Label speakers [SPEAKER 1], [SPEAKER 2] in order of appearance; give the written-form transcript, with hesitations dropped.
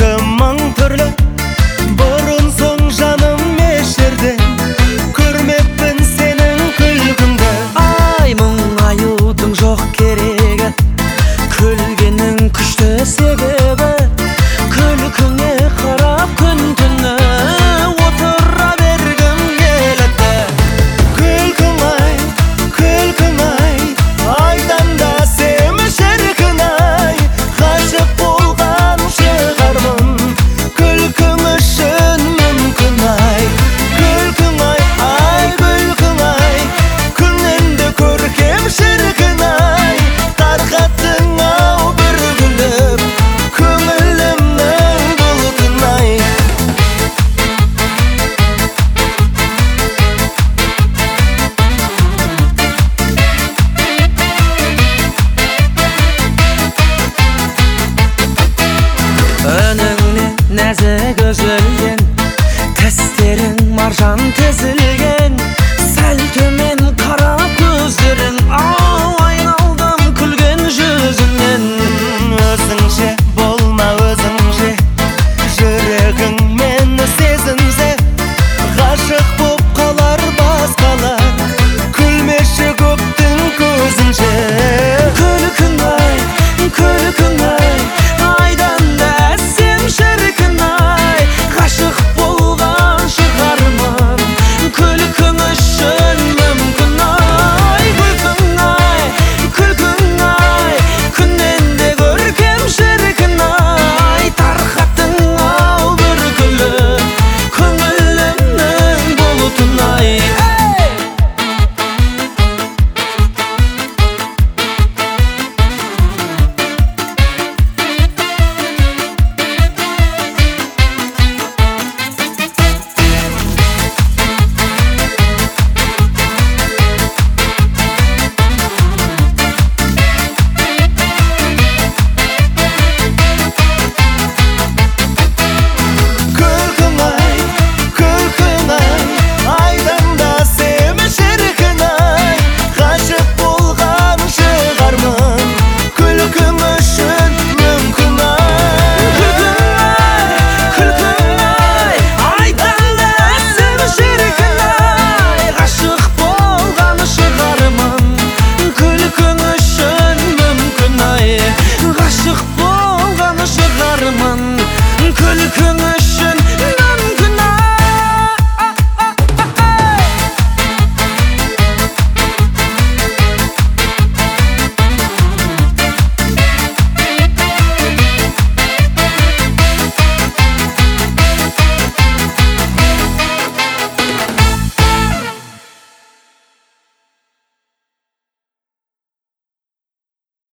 [SPEAKER 1] күлкім мың түрлі, бұрын соң жаным еш жерден көрмеппін сенің күлкіңді.
[SPEAKER 2] Ай, мұңаюдың жоқ керегі, күлгеннің күшті себебі, күлкіңе қарап күн түні отыра бергім келеді.
[SPEAKER 1] Күлкің ай, айданда сені шіркін ай, ғашық болған шығармын күлкің үшін мүмкін ай. Күлкің ай, күніңді көркем шіркін ай, тарқаттың ау бір күліп көңілімнің бұлтын ай.
[SPEAKER 2] Önüne нәзік үзілген, тістерің маржан